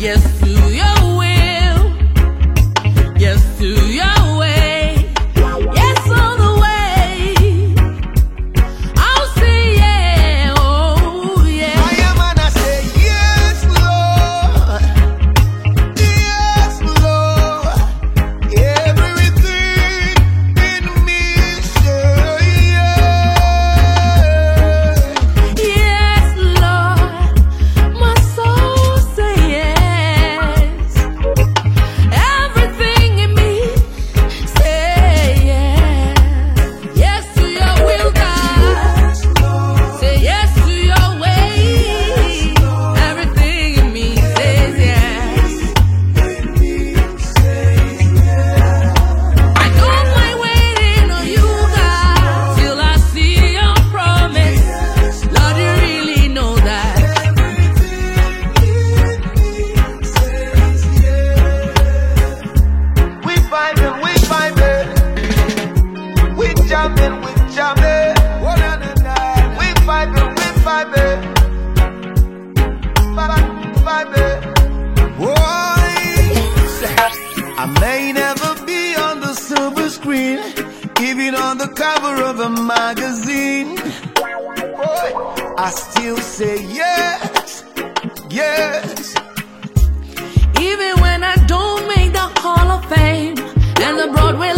Yes to your will. Yes to your way. Yes all the way. I'll say yeah, oh yeah. I am and I say yes, Lord. Yes, Lord. Everything in me say yes. Yes, Lord. My soul say yes. Everything in me say yes. Yes to your will, God. Say yes to your way. Everything in me says yes. I don't mind waiting on you, God, till I see your promise. Lord, you really know that. We vibing, we vibing. We jamming, we jamming. We vibing, we vibing. Vibing. Boy, I may never be on the silver screen, even on the cover of a magazine. Boy, I still say yes, yes. Even when I don't make the Hall of Fame and the Broadway